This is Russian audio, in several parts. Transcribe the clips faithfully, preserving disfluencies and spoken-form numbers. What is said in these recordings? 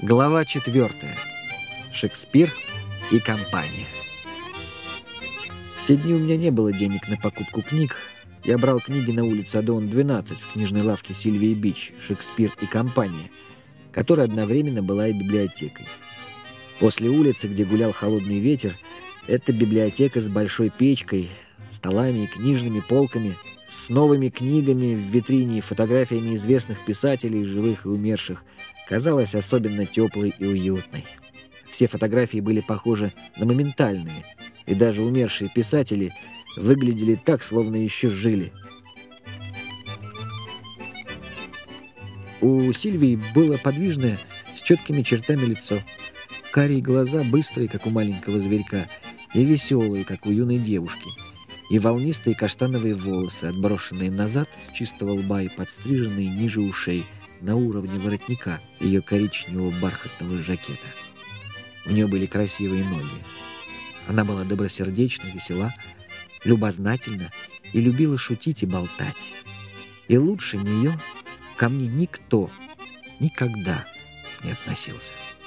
Глава четвертая. Шекспир и компания. В те дни у меня не было денег на покупку книг. Я брал книги на улице Адеон двенадцать в книжной лавке Сильвии Бич «Шекспир и компания», которая одновременно была и библиотекой. После улицы, где гулял холодный ветер, это библиотека с большой печкой, столами и книжными полками, с новыми книгами в витрине и фотографиями известных писателей, живых и умерших, казалась особенно теплой и уютной. Все фотографии были похожи на моментальные, и даже умершие писатели выглядели так, словно еще жили. У Сильвии было подвижное, с четкими чертами лицо, карие глаза быстрые, как у маленького зверька, и веселые, как у юной девушки, и волнистые каштановые волосы, отброшенные назад с чистого лба и подстриженные ниже ушей, на уровне воротника ее коричневого бархатного жакета. У нее были красивые ноги. Она была добросердечна, весела, любознательна и любила шутить и болтать. И лучше нее ко мне никто никогда не относился.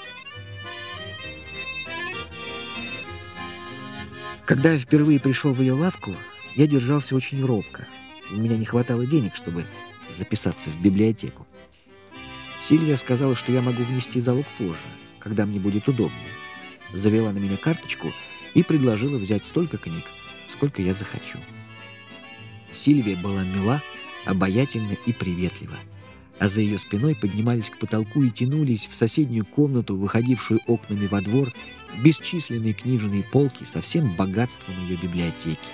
Когда я впервые пришел в ее лавку, я держался очень робко. У меня не хватало денег, чтобы записаться в библиотеку. Сильвия сказала, что я могу внести залог позже, когда мне будет удобнее. Завела на меня карточку и предложила взять столько книг, сколько я захочу. Сильвия была мила, обаятельна и приветлива, а за ее спиной поднимались к потолку и тянулись в соседнюю комнату, выходившую окнами во двор, бесчисленные книжные полки со всем богатством ее библиотеки.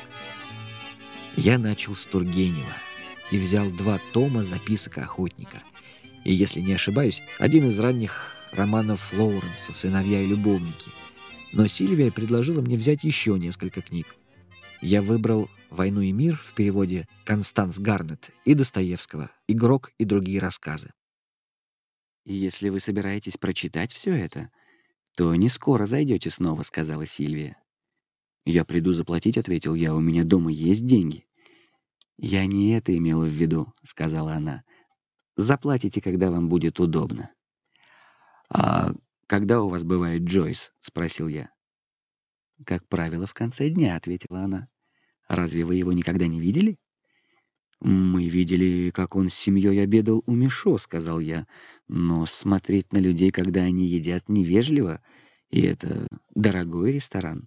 Я начал с Тургенева и взял два тома записок охотника. И, если не ошибаюсь, один из ранних романов Лоуренса «Сыновья и любовники». Но Сильвия предложила мне взять еще несколько книг. Я выбрал «Войну и мир» в переводе Констанс Гарнет и Достоевского, «Игрок» и другие рассказы. «И если вы собираетесь прочитать все это, то не скоро зайдете снова», — сказала Сильвия. «Я приду заплатить», — ответил я, — «у меня дома есть деньги». «Я не это имела в виду», — сказала она. «Заплатите, когда вам будет удобно». «А когда у вас бывает Джойс?» — спросил я. «Как правило, в конце дня», — ответила она. «Разве вы его никогда не видели?» «Мы видели, как он с семьей обедал у Мишо», — сказал я. «Но смотреть на людей, когда они едят, невежливо, и это дорогой ресторан».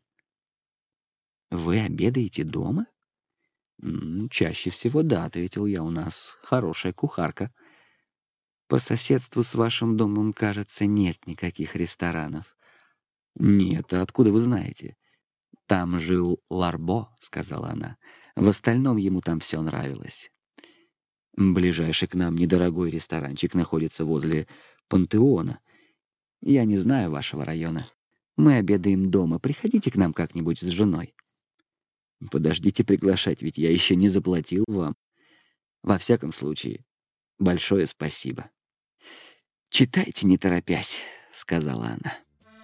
«Вы обедаете дома?» «М, «Чаще всего да», — ответил я. «У нас хорошая кухарка». «По соседству с вашим домом, кажется, нет никаких ресторанов». «Нет, а откуда вы знаете?» «Там жил Ларбо», — сказала она. «В остальном ему там все нравилось». «Ближайший к нам недорогой ресторанчик находится возле Пантеона. Я не знаю вашего района. Мы обедаем дома. Приходите к нам как-нибудь с женой». «Подождите приглашать, ведь я еще не заплатил вам. Во всяком случае, большое спасибо». «Читайте, не торопясь», — сказала она.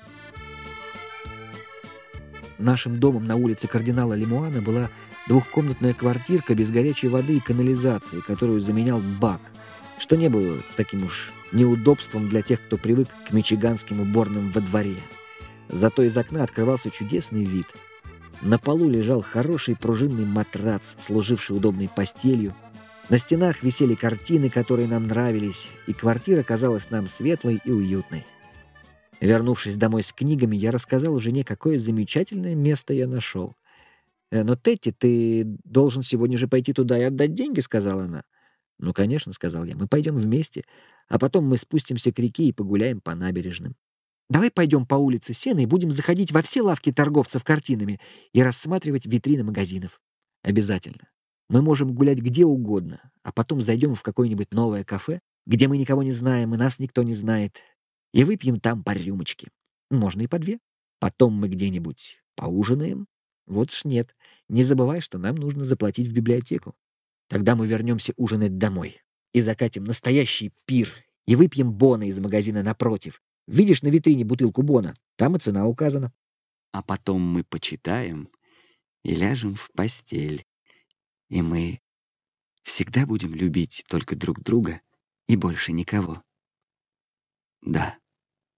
Нашим домом на улице кардинала Лемуана была двухкомнатная квартирка без горячей воды и канализации, которую заменял бак, что не было таким уж неудобством для тех, кто привык к мичиганским уборным во дворе. Зато из окна открывался чудесный вид. На полу лежал хороший пружинный матрац, служивший удобной постелью. На стенах висели картины, которые нам нравились, и квартира казалась нам светлой и уютной. Вернувшись домой с книгами, я рассказал жене, какое замечательное место я нашел. «Э, «Но, Тетти, ты должен сегодня же пойти туда и отдать деньги», — сказала она. «Ну, конечно», — сказал я, — «мы пойдем вместе, а потом мы спустимся к реке и погуляем по набережным. Давай пойдем по улице Сена и будем заходить во все лавки торговцев картинами и рассматривать витрины магазинов». «Обязательно. Мы можем гулять где угодно, а потом зайдем в какое-нибудь новое кафе, где мы никого не знаем и нас никто не знает, и выпьем там по рюмочке. Можно и по две. Потом мы где-нибудь поужинаем. Вот ж нет. Не забывай, что нам нужно заплатить в библиотеку. Тогда мы вернемся ужинать домой и закатим настоящий пир и выпьем боны из магазина напротив. Видишь на витрине бутылку бона? Там и цена указана». «А потом мы почитаем и ляжем в постель. И мы всегда будем любить только друг друга и больше никого». «Да».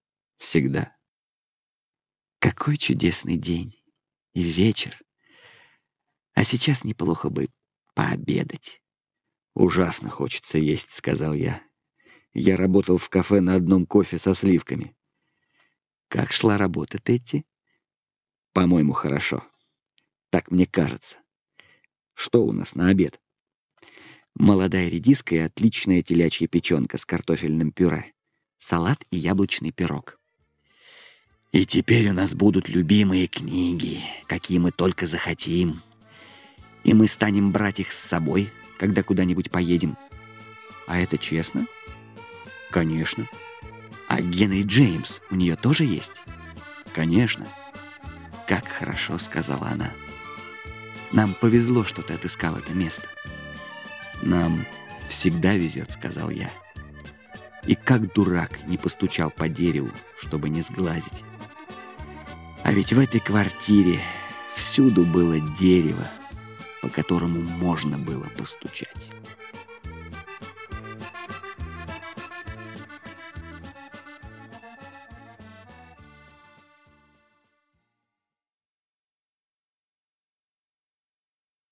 Всегда. Какой чудесный день и вечер. А сейчас неплохо бы пообедать. «Ужасно хочется есть», — сказал я. Я работал в кафе на одном кофе со сливками. Как шла работа, Тетти? По-моему, хорошо. Так мне кажется. Что у нас на обед? Молодая редиска и отличная телячья печенка с картофельным пюре, салат и яблочный пирог. И теперь у нас будут любимые книги, какие мы только захотим. И мы станем брать их с собой, когда куда-нибудь поедем. А это честно? Конечно. А Генри Джеймс у нее тоже есть? Конечно. Как хорошо, сказала она. Нам повезло, что ты отыскал это место. Нам всегда везет, сказал я. И как дурак не постучал по дереву, чтобы не сглазить. А ведь в этой квартире всюду было дерево, по которому можно было постучать.